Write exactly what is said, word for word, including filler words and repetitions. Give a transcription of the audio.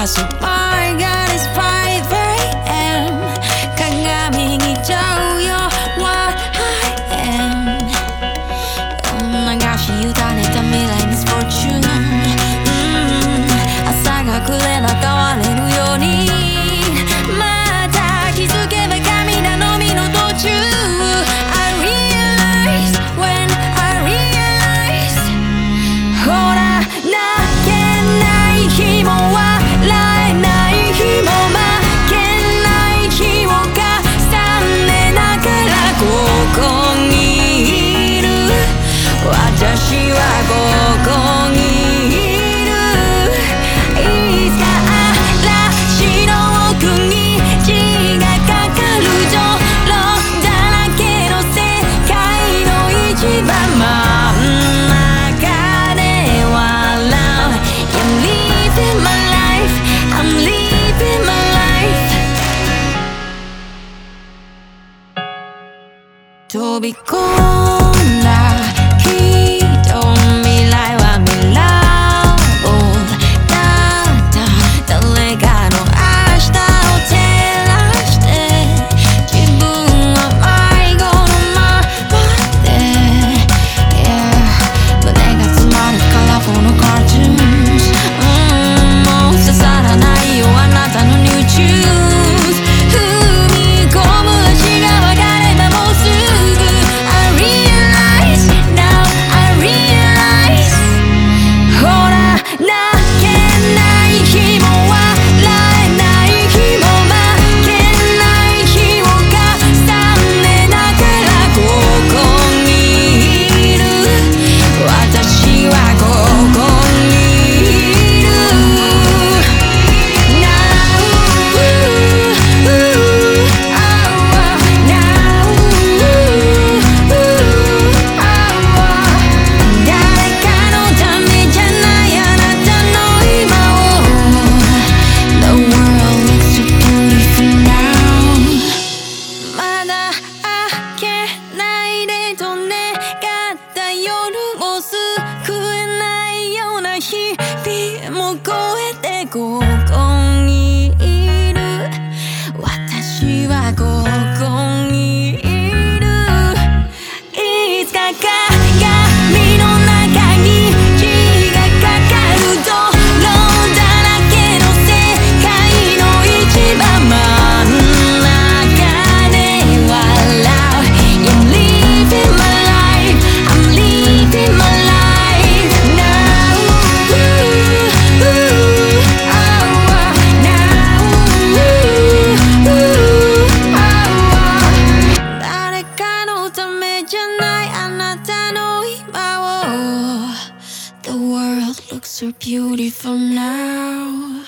So my God is five a m 鏡見ちゃうよ What I am 流し委ねた未来ミスフォーチューン、朝が暮れな変われるようにまた気づけば涙のみの途中 I realize when I realize ほら泣けない日も笑えない日も負けない日を重ねながらここにいる私はここにいるいつか嵐の奥に血がかかる泥だらけの世界の一番真ん中で笑う I'm living my life I'm living my life 飛び込んだきっと未来は未来だった誰かの明日を照らして自分は迷子のままで Yeah 胸が詰まるカラフルのカートゥーンもう刺さらないよあなたのニューチューン踏み込む足が分かればもうすぐ I realize now I realize ほら泣けない日も笑えない日も負けない日を重ねながらここにいる私はここにいる Now誰かのためじゃないあなたの今を The world looks so beautiful now まだ明けないでと願った夜を救えないような日々も超えてここにいる私はここにいるいつか鏡の中に血がかかる泥だらけの世界の一番真ん中で笑う I'm living my life I'm living my life now now 誰かのためじゃないあなたの今を The world looks so beautiful now